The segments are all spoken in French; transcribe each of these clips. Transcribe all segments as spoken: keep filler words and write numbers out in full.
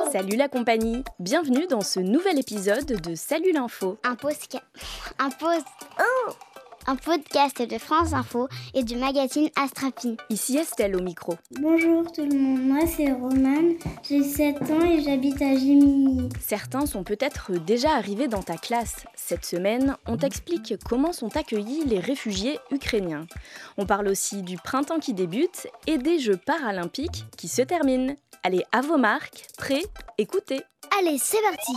Salut la compagnie, bienvenue dans ce nouvel épisode de Salut l'info. Un posca... Un post... Oh Un podcast de France Info et du magazine Astrapi. Ici Estelle au micro. Bonjour tout le monde, moi c'est Romane, j'ai sept ans et j'habite à Gemini. Certains sont peut-être déjà arrivés dans ta classe. Cette semaine, on t'explique comment sont accueillis les réfugiés ukrainiens. On parle aussi du printemps qui débute et des Jeux paralympiques qui se terminent. Allez, à vos marques, prêts, écoutez. Allez, c'est parti.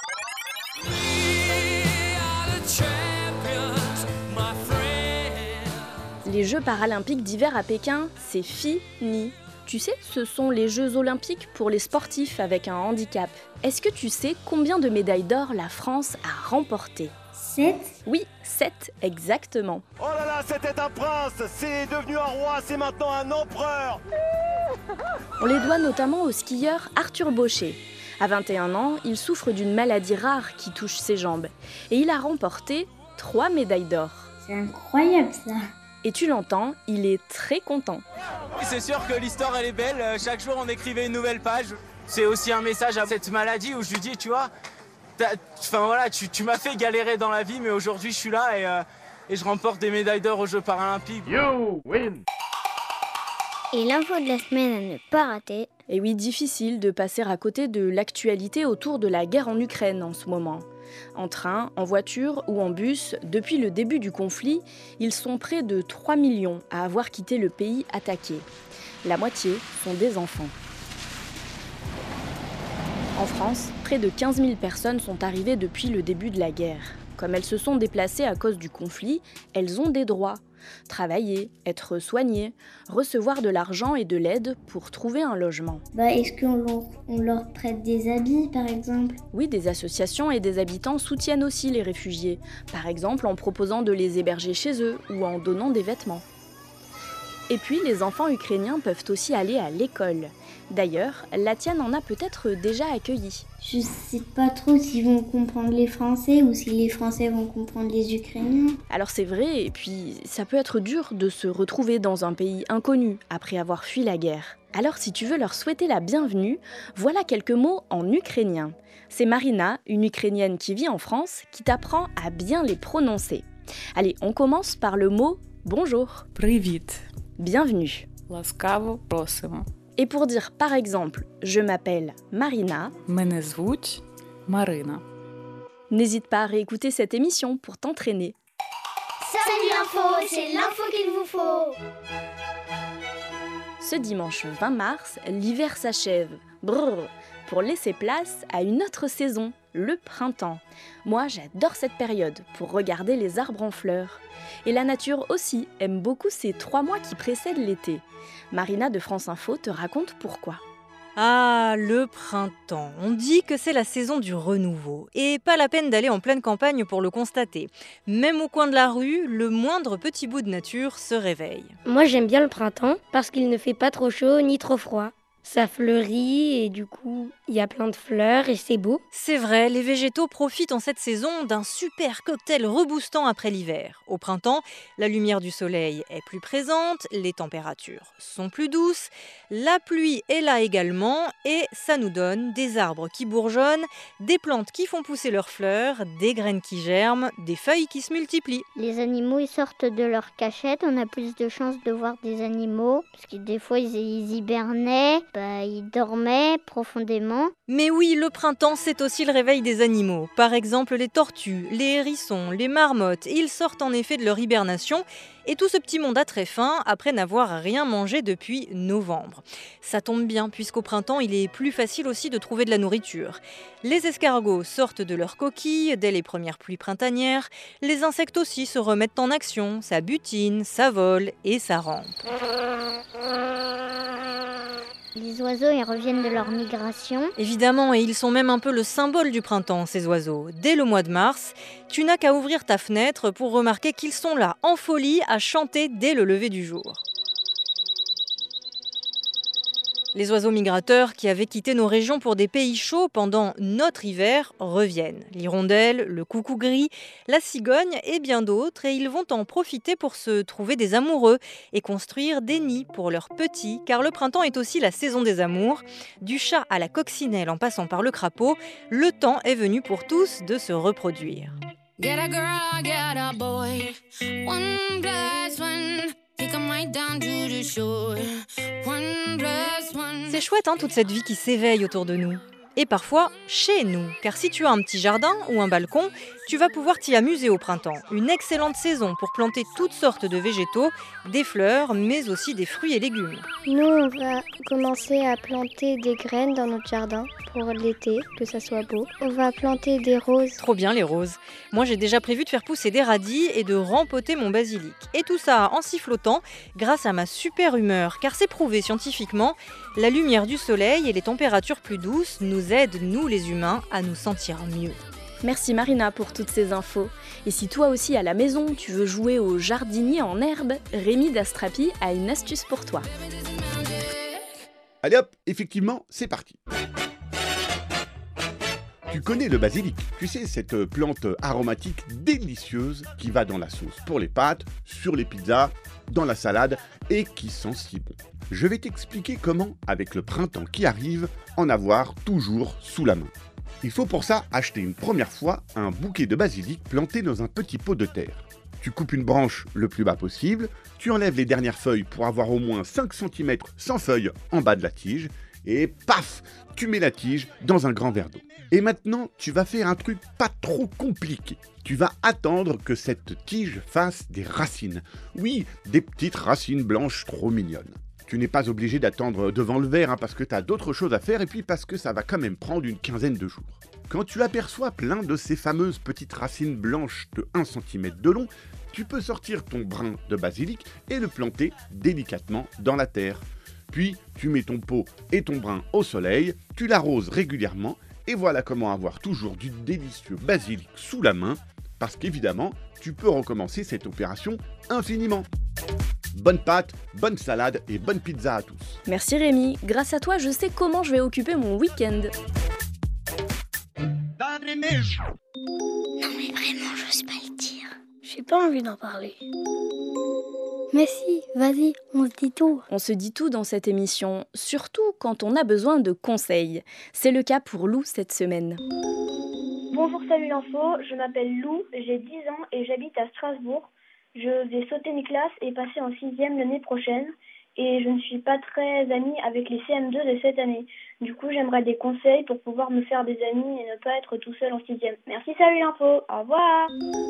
Les Jeux paralympiques d'hiver à Pékin, c'est fini. Tu sais, ce sont les Jeux olympiques pour les sportifs avec un handicap. Est-ce que tu sais combien de médailles d'or la France a remporté ? sept ? Oui, sept exactement. Oh là là, c'était un prince, c'est devenu un roi, c'est maintenant un empereur. On les doit notamment au skieur Arthur Baucher. À vingt et un ans, il souffre d'une maladie rare qui touche ses jambes. Et il a remporté trois médailles d'or. C'est incroyable ça. Et tu l'entends, il est très content. Oui, c'est sûr que l'histoire elle est belle, chaque jour on écrivait une nouvelle page. C'est aussi un message à cette maladie où je lui dis, tu vois, enfin voilà, tu, tu m'as fait galérer dans la vie, mais aujourd'hui je suis là et, euh, et je remporte des médailles d'or aux Jeux paralympiques. You win. Et l'info de la semaine à ne pas rater. Et oui, difficile de passer à côté de l'actualité autour de la guerre en Ukraine en ce moment. En train, en voiture ou en bus, depuis le début du conflit, ils sont près de trois millions à avoir quitté le pays attaqué. La moitié sont des enfants. En France, près de quinze mille personnes sont arrivées depuis le début de la guerre. Comme elles se sont déplacées à cause du conflit, elles ont des droits. Travailler, être soignées, recevoir de l'argent et de l'aide pour trouver un logement. Bah, est-ce qu'on leur, on leur prête des habits par exemple ? Oui, des associations et des habitants soutiennent aussi les réfugiés, par exemple en proposant de les héberger chez eux ou en donnant des vêtements. Et puis, les enfants ukrainiens peuvent aussi aller à l'école. D'ailleurs, la tienne en a peut-être déjà accueilli. Je sais pas trop s'ils vont comprendre les Français ou si les Français vont comprendre les Ukrainiens. Alors c'est vrai, et puis ça peut être dur de se retrouver dans un pays inconnu après avoir fui la guerre. Alors si tu veux leur souhaiter la bienvenue, voilà quelques mots en ukrainien. C'est Marina, une Ukrainienne qui vit en France, qui t'apprend à bien les prononcer. Allez, on commence par le mot bonjour. Привіт. Bienvenue. Ласкаво просимо. Et pour dire par exemple « je m'appelle Marina », Мене звуть Марина. n'hésite pas à réécouter cette émission pour t'entraîner. Salut l'info, c'est l'info qu'il vous faut. Ce dimanche vingt mars, l'hiver s'achève. Brrr, pour laisser place à une autre saison, le printemps. Moi, j'adore cette période pour regarder les arbres en fleurs. Et la nature aussi aime beaucoup ces trois mois qui précèdent l'été. Marina de France Info te raconte pourquoi. Ah, le printemps. On dit que c'est la saison du renouveau. Et pas la peine d'aller en pleine campagne pour le constater. Même au coin de la rue, le moindre petit bout de nature se réveille. Moi j'aime bien le printemps parce qu'il ne fait pas trop chaud ni trop froid. Ça fleurit et du coup, il y a plein de fleurs et c'est beau. C'est vrai, les végétaux profitent en cette saison d'un super cocktail reboostant après l'hiver. Au printemps, la lumière du soleil est plus présente, les températures sont plus douces, la pluie est là également et ça nous donne des arbres qui bourgeonnent, des plantes qui font pousser leurs fleurs, des graines qui germent, des feuilles qui se multiplient. Les animaux, ils sortent de leur cachette. On a plus de chances de voir des animaux. Parce que des fois, ils, ils hibernaient. Bah, ils dormaient profondément. Mais oui, le printemps, c'est aussi le réveil des animaux. Par exemple, les tortues, les hérissons, les marmottes, ils sortent en effet de leur hibernation et tout ce petit monde a très faim après n'avoir rien mangé depuis novembre. Ça tombe bien, puisqu'au printemps, il est plus facile aussi de trouver de la nourriture. Les escargots sortent de leurs coquilles dès les premières pluies printanières. Les insectes aussi se remettent en action. Ça butine, ça vole et ça rampe. Les oiseaux, ils reviennent de leur migration. Évidemment, et ils sont même un peu le symbole du printemps, ces oiseaux. Dès le mois de mars, tu n'as qu'à ouvrir ta fenêtre pour remarquer qu'ils sont là, en folie, à chanter dès le lever du jour. Les oiseaux migrateurs qui avaient quitté nos régions pour des pays chauds pendant notre hiver reviennent. L'hirondelle, le coucou gris, la cigogne et bien d'autres, et ils vont en profiter pour se trouver des amoureux et construire des nids pour leurs petits, car le printemps est aussi la saison des amours. Du chat à la coccinelle en passant par le crapaud, le temps est venu pour tous de se reproduire. Get a girl, get a boy, one plus one. C'est chouette, hein, toute cette vie qui s'éveille autour de nous. Et parfois, chez nous. Car si tu as un petit jardin ou un balcon, tu vas pouvoir t'y amuser au printemps. Une excellente saison pour planter toutes sortes de végétaux, des fleurs, mais aussi des fruits et légumes. Nous, on va commencer à planter des graines dans notre jardin pour l'été, que ça soit beau. On va planter des roses. Trop bien les roses. Moi, j'ai déjà prévu de faire pousser des radis et de rempoter mon basilic. Et tout ça en sifflotant grâce à ma super humeur. Car c'est prouvé scientifiquement, la lumière du soleil et les températures plus douces nous aident, nous les humains, à nous sentir mieux. Merci Marina pour toutes ces infos. Et si toi aussi à la maison tu veux jouer au jardinier en herbe, Rémi d'Astrapi a une astuce pour toi. Allez hop, effectivement, c'est parti. Tu connais le basilic, tu sais, cette plante aromatique délicieuse qui va dans la sauce pour les pâtes, sur les pizzas, dans la salade et qui sent si bon. Je vais t'expliquer comment, avec le printemps qui arrive, en avoir toujours sous la main. Il faut pour ça acheter une première fois un bouquet de basilic planté dans un petit pot de terre. Tu coupes une branche le plus bas possible, tu enlèves les dernières feuilles pour avoir au moins cinq centimètres sans feuilles en bas de la tige, et paf, tu mets la tige dans un grand verre d'eau. Et maintenant, tu vas faire un truc pas trop compliqué. Tu vas attendre que cette tige fasse des racines. Oui, des petites racines blanches trop mignonnes. Tu n'es pas obligé d'attendre devant le verre hein, parce que tu as d'autres choses à faire et puis parce que ça va quand même prendre une quinzaine de jours. Quand tu aperçois plein de ces fameuses petites racines blanches de un centimètre de long, tu peux sortir ton brin de basilic et le planter délicatement dans la terre. Puis, tu mets ton pot et ton brin au soleil, tu l'arroses régulièrement et voilà comment avoir toujours du délicieux basilic sous la main parce qu'évidemment, tu peux recommencer cette opération infiniment. Bonne pâte, bonne salade et bonne pizza à tous. Merci Rémi, grâce à toi je sais comment je vais occuper mon week-end. Non mais vraiment, j'ose pas le dire. J'ai pas envie d'en parler. Mais si, vas-y, on se dit tout. On se dit tout dans cette émission, surtout quand on a besoin de conseils. C'est le cas pour Lou cette semaine. Bonjour, salut l'info, je m'appelle Lou, j'ai dix ans et j'habite à Strasbourg. Je vais sauter une classe et passer en sixième l'année prochaine. Et je ne suis pas très amie avec les C M deux de cette année. Du coup, j'aimerais des conseils pour pouvoir me faire des amis et ne pas être tout seul en sixième. Merci, salut l'info, au revoir.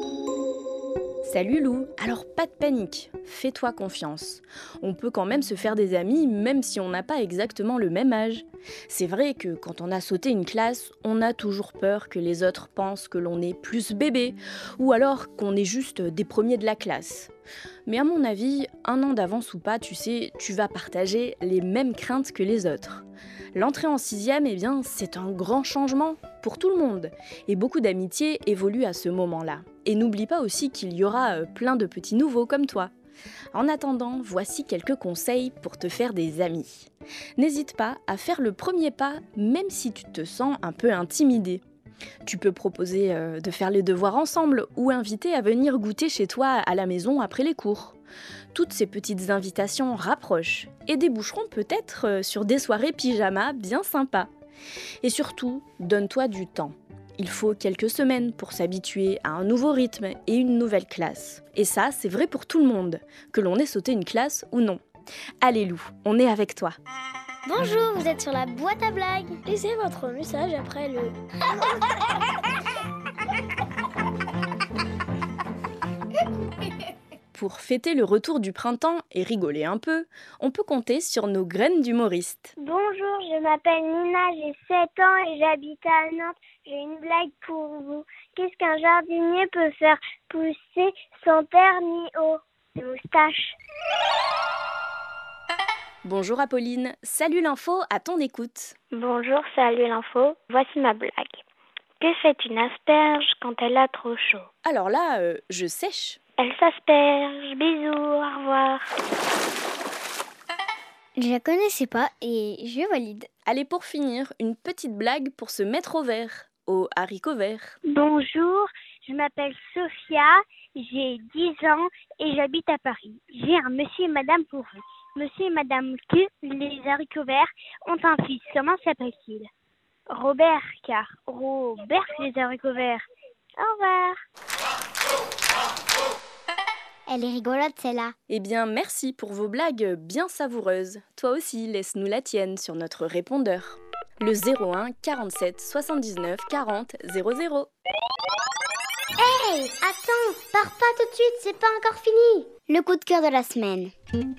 Salut Lou, alors pas de panique, fais-toi confiance. On peut quand même se faire des amis même si on n'a pas exactement le même âge. C'est vrai que quand on a sauté une classe, on a toujours peur que les autres pensent que l'on est plus bébé ou alors qu'on est juste des premiers de la classe. Mais à mon avis, un an d'avance ou pas, tu sais, tu vas partager les mêmes craintes que les autres. L'entrée en sixième, eh bien, c'est un grand changement pour tout le monde. Et beaucoup d'amitiés évoluent à ce moment-là. Et n'oublie pas aussi qu'il y aura plein de petits nouveaux comme toi. En attendant, voici quelques conseils pour te faire des amis. N'hésite pas à faire le premier pas, même si tu te sens un peu intimidé. Tu peux proposer euh, de faire les devoirs ensemble ou inviter à venir goûter chez toi à la maison après les cours. Toutes ces petites invitations rapprochent et déboucheront peut-être euh, sur des soirées pyjama bien sympas. Et surtout, donne-toi du temps. Il faut quelques semaines pour s'habituer à un nouveau rythme et une nouvelle classe. Et ça, c'est vrai pour tout le monde, que l'on ait sauté une classe ou non. Allez Lou, on est avec toi. Bonjour, vous êtes sur la boîte à blagues. Laissez votre message après le... Pour fêter le retour du printemps et rigoler un peu, on peut compter sur nos graines d'humoristes. Bonjour, je m'appelle Nina, j'ai sept ans et j'habite à Nantes. J'ai une blague pour vous. Qu'est-ce qu'un jardinier peut faire pousser sans terre ni eau? Des moustaches. Bonjour Apolline, salut l'info, à ton écoute. Bonjour, salut l'info, voici ma blague. Que fait une asperge quand elle a trop chaud? Alors là, euh, je sèche. Elle s'asperge, bisous, au revoir. Je la connaissais pas et je valide. Allez, pour finir, une petite blague pour se mettre au vert, aux haricots verts. Bonjour, je m'appelle Sophia, j'ai dix ans et j'habite à Paris. J'ai un monsieur et madame pour vous. Monsieur et madame Q, les haricots verts, ont un fils. Comment s'appelle-t-il? Robert, car Robert, les haricots verts. Au revoir. Elle est rigolote, celle-là. Eh bien, merci pour vos blagues bien savoureuses. Toi aussi, laisse-nous la tienne sur notre répondeur. Le zéro un quarante-sept soixante-dix-neuf quarante zéro zéro. Hey, attends, pars pas tout de suite, c'est pas encore fini. Le coup de cœur de la semaine.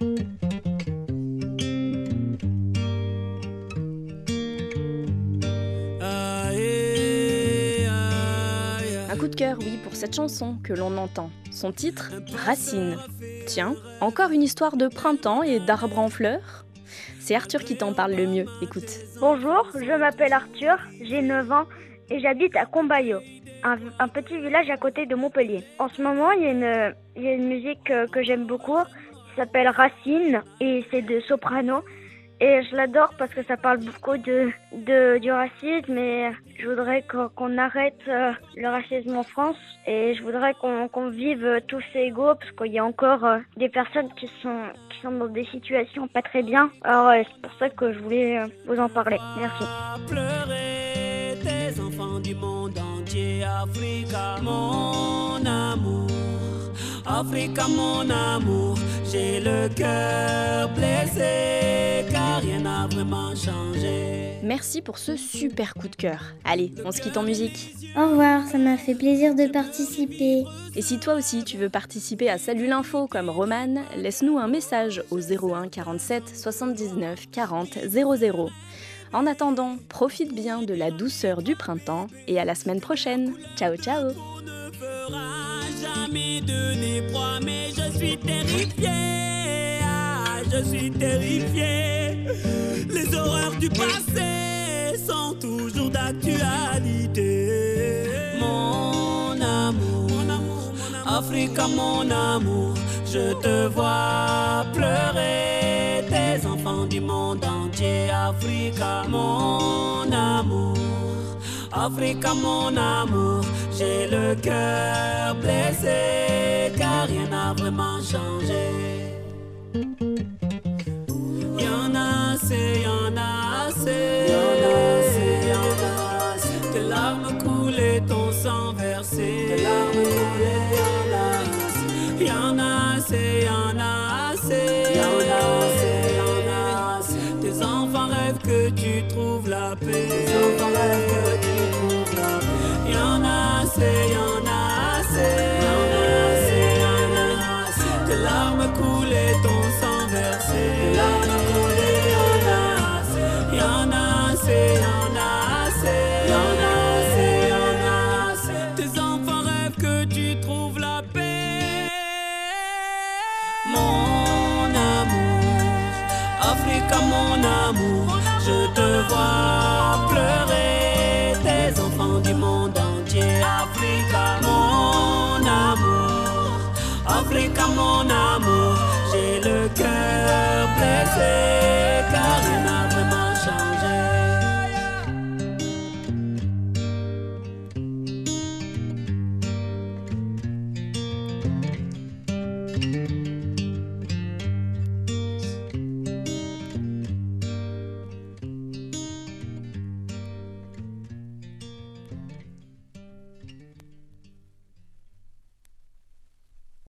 Un coup de cœur, oui, pour cette chanson que l'on entend. Son titre, Racine. Tiens, encore une histoire de printemps et d'arbres en fleurs? C'est Arthur qui t'en parle le mieux, écoute. Bonjour, je m'appelle Arthur, j'ai neuf ans et j'habite à Combayo, un, un petit village à côté de Montpellier. En ce moment, il y a une, il y a une musique que, que j'aime beaucoup, qui s'appelle Racine et c'est de soprano. Et je l'adore parce que ça parle beaucoup de, de, du racisme et je voudrais qu'on, qu'on arrête euh, le racisme en France et je voudrais qu'on, qu'on vive euh, tous égaux parce qu'il y a encore euh, des personnes qui sont, qui sont dans des situations pas très bien. Alors euh, c'est pour ça que je voulais euh, vous en parler. Merci. Pleurer des enfants du monde entier, Africa, mon amour. Africa, mon amour, j'ai le cœur blessé, car rien n'a vraiment changé. Merci pour ce super coup de cœur. Allez, on se quitte en musique. Au revoir, ça m'a fait plaisir de participer. Et si toi aussi tu veux participer à Salut l'info comme Romane, laisse-nous un message au zéro un quarante-sept soixante-dix-neuf quarante zéro zéro. En attendant, profite bien de la douceur du printemps et à la semaine prochaine. Ciao, ciao. Jamais donné proie, mais je suis terrifié. Ah, je suis terrifié. Les horreurs du passé sont toujours d'actualité. Mon amour, mon amour, mon amour, Africa, mon amour, je te vois pleurer. Tes enfants du monde entier, Africa, mon amour. Africa, mon amour, j'ai le cœur blessé, car rien n'a vraiment changé. Y'en a assez, y'en a assez, y'en a assez, y'en a assez. Tes larmes coulées, ton sang versé, tes larmes coulées, y'en a assez. Y'en a assez, y'en a assez, y'en a assez, y'en a assez. Tes enfants rêvent que tu trouves la paix, tes enfants rêvent que tu trouves la paix. Y'en a assez, y'en a assez, y'en a assez, y'en a assez. Tes larmes coulées, ton sang versé, tes larmes coulées, y'en a assez. Y'en a assez, y'en a assez, y'en a assez, y'en a assez. Tes enfants rêvent que tu trouves la paix. Mon amour, Africa, mon amour, je te vois pleurer. Tes enfants du monde entier, Africa, mon amour. Africa, mon amour, j'ai le cœur blessé.